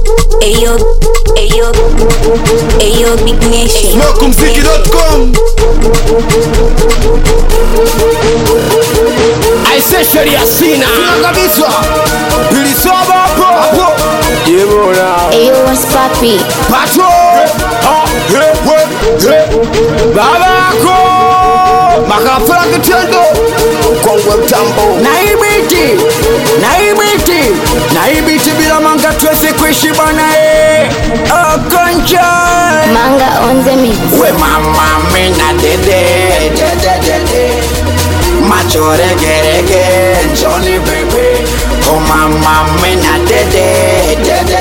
Ayo, Big Nation. Smokumziki.com. Aise sheria sina kabisa. Bilisoma hapo. Yebona. Ayo, what's papi? Pato. Babako. Makafura kitendo. Kongwe mtambo. Naibiti bila manga tuweze kuishi bana Akoncha. Manga on the mix. We mama mina dede. Macho rege, Johnny baby. Oh mama mina dede.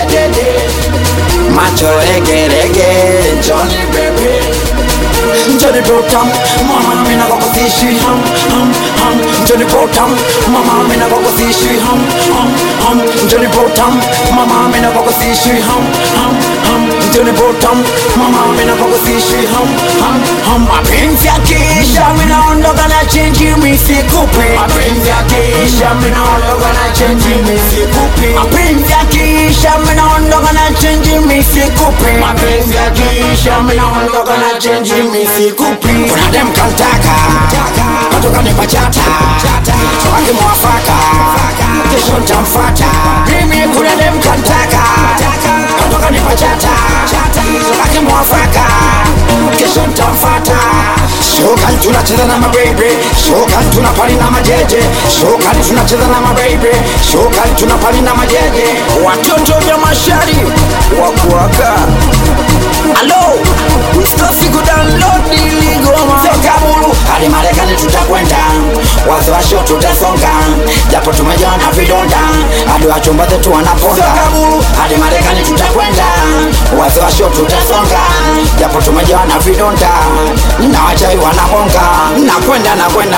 Macho rege, Johnny baby. Johnny Brotam, mama mina koko tishi Johnny Brotam, mama mina koko tishi Johnny Brotam, mama mina koko tishi Johnny Brotam, mama mina koko tishi Mapenzi ya kisha mina ondoka na change misikupi. Mapenzi ya kisha mina ondoka na change misikupi. Mapenzi ya kisha mina ondoka na change misikupi. Mapenzi ya kisha mina ondoka na change misikupi. Kuna dem kantaka katoka nipachata chawake mwafaka kesho ntamfata. Mimi kuna dem kantaka katoka nipachata chawake mwafaka kesho ntamfata. Shokan tunacheza na mababy, shokan tunapali na majeje, shokan tunacheza na mababy, shokan tunapali na majeje. Watoto vya mashari wakuaka. Hello, usikosi kudownload iligoma. Soka bulu, hadi Marekani tutakwenda. Wazo wa show tutasonga. Japo tumejana vidonda, hadi wachumba zetu wanaponda. Soka bulu, hadi Marekani tutakwenda. Wazo wa show tutasonga. Japo tumejana vidonda, na wachai wanabonga. Nakwenda.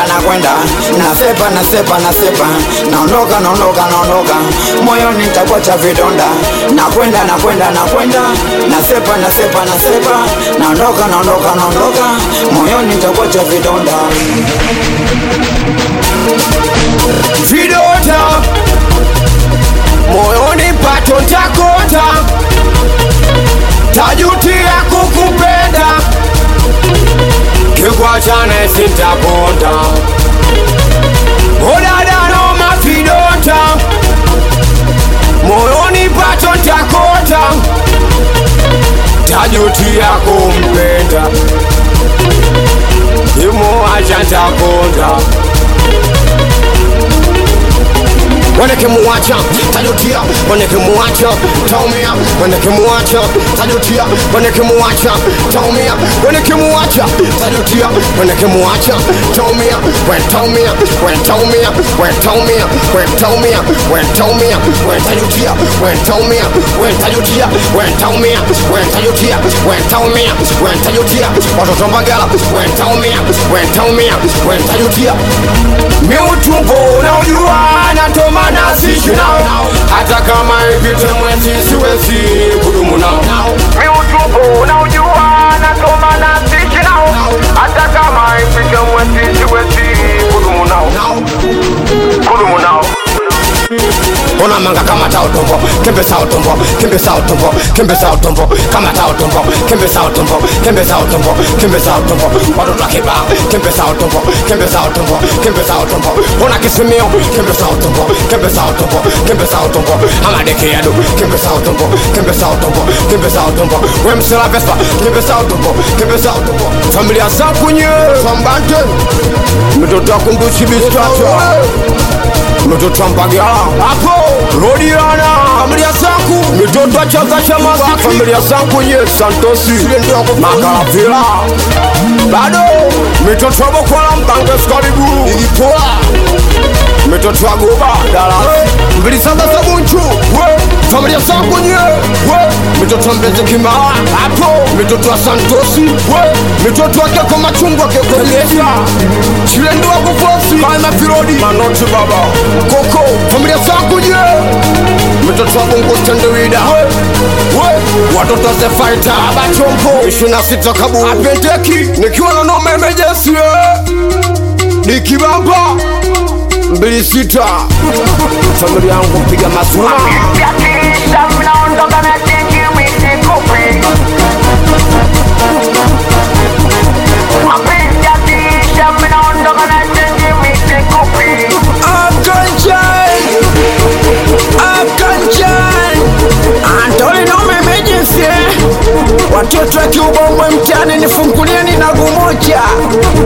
Nasepa. Naondoka. Moyoni nitakuacha vidonda. Nakwenda. Nasepa. Naondoka. Moyoni nitakuacha vidonda. Vidonda. Moyoni pato ntakota. Tajutia kukupenda. Kikuachane sintaponda. Odadano mafidonda. Moyoni pato ntakota. Tajutia kumpenda. Imo acha ntaponda. Wanekemuacha, tajutia, wanekemuacha, taumia, wanekemuacha, tajutia, wanekemuacha, taumia, wanekemuacha, tajutia, wanekemuacha, taumia, wentaumia, wentajutia, wentajutia, watoto mbagala, wentajutia. Miutumbo na ujuana toma nasishi nao. Hata kama ikite mwezi siwezi kudumu nao. Miutumbo na ujuana toma nasishi nao. Hata kama ikite mwezi siwezi kudumu nao. Ona manga kama tao tumbo, kembesa utumbo, kama tao tumbo, kembesa utumbo, watoto kibao, kembesa utumbo, ona kisimio, kembesa utumbo, amadeke yadu, kembesa utumbo, wemsela vespa, kembesa utumbo, familia sakunye, fambante, mitoto akunduchi bistrata, mitoto mpagala, hapo, Rodiana, familia zangu, mitoto chaza chama, familia zangu nye, Santosi, Makalavila, bado, mitoto wabo kwa mbange skaribu, igipoa, mitoto wagoba, dala, mbili saba sabunchu, familia zangu nye, mitoto mbeze kimala, hapo, mitoto wa Santosi, mitoto wake kwa machungwa keko lesa, chilendo wako fosi, kaima pirodi, manoti baba, koko, familia zangu nye, mitoto wa bongo standewida, watoto ze fighter, abachompo, 26 kabu, apenteki, nikiwa na nome emergency, nikibamba, 26, familia yangu mpiga masuna.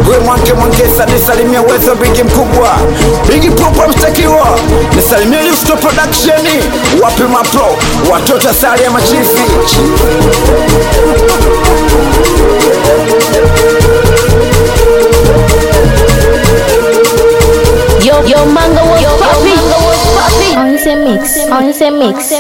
we mwanke mwangesa, nisalimia Wezo bigi mkubwa, bigi proper mstakiwa, nisalimia Listo Production, wapi mapro, watoto sari ya machifi. Yo, Manga was poppy. On the mix.